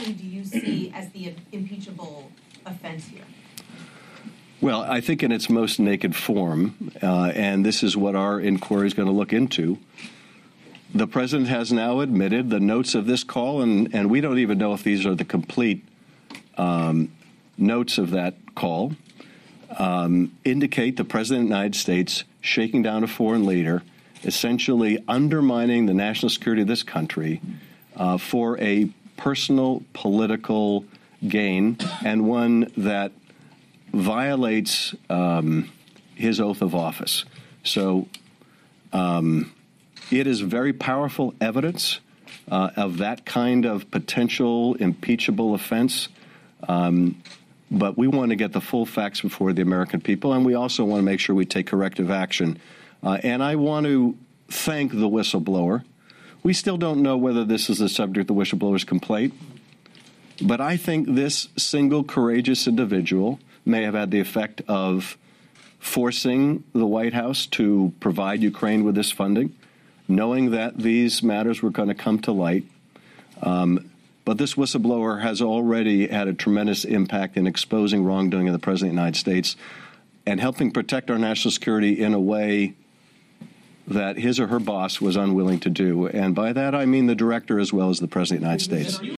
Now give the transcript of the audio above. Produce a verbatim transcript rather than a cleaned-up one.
exactly do you see as the impeachable offense here? Well, I think in its most naked form, uh, and this is what our inquiry is going to look into, the president has now admitted the notes of this call, and, and we don't even know if these are the complete um, notes of that call, um, indicate the president of the United States shaking down a foreign leader, essentially undermining the national security of this country uh, for a personal political gain, and one that violates um, his oath of office. So um, it is very powerful evidence uh, of that kind of potential impeachable offense. Um, but we want to get the full facts before the American people, and we also want to make sure we take corrective action. Uh, and I want to thank the whistleblower. We still don't know whether this is the subject of the whistleblower's complaint, but I think this single courageous individual may have had the effect of forcing the White House to provide Ukraine with this funding, knowing that these matters were going to come to light. Um, but this whistleblower has already had a tremendous impact in exposing wrongdoing of the President of the United States and helping protect our national security in a way that his or her boss was unwilling to do. And by that, I mean the director as well as the President of the United States.